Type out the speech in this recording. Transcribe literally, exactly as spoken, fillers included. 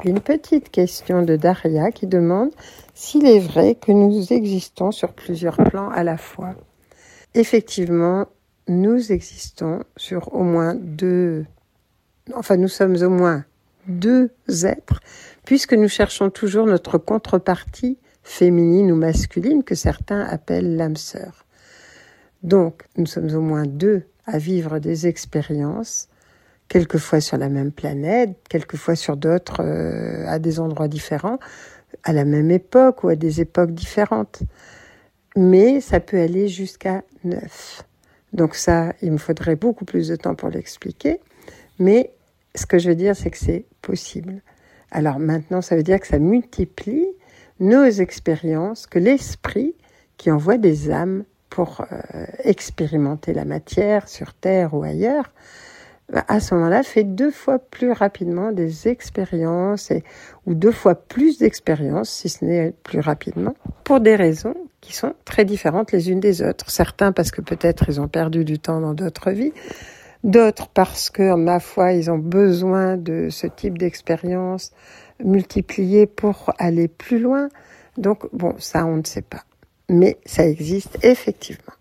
une petite question de Daria qui demande s'il est vrai que nous existons sur plusieurs plans à la fois. Effectivement, nous existons sur au moins deux, enfin nous sommes au moins deux êtres, puisque nous cherchons toujours notre contrepartie féminine ou masculine que certains appellent l'âme sœur. Donc, nous sommes au moins deux à vivre des expériences, quelquefois sur la même planète, quelquefois sur d'autres, euh, à des endroits différents, à la même époque ou à des époques différentes. Mais ça peut aller jusqu'à neuf. Donc ça, il me faudrait beaucoup plus de temps pour l'expliquer. Mais ce que je veux dire, c'est que c'est possible. Alors maintenant, ça veut dire que ça multiplie nos expériences, que l'esprit qui envoie des âmes pour euh, expérimenter la matière sur Terre ou ailleurs, à ce moment-là, fait deux fois plus rapidement des expériences et, ou deux fois plus d'expériences, si ce n'est plus rapidement, pour des raisons qui sont très différentes les unes des autres. Certains parce que peut-être ils ont perdu du temps dans d'autres vies, d'autres parce que, ma foi, ils ont besoin de ce type d'expérience multipliée pour aller plus loin. Donc, bon, ça, on ne sait pas. Mais ça existe effectivement.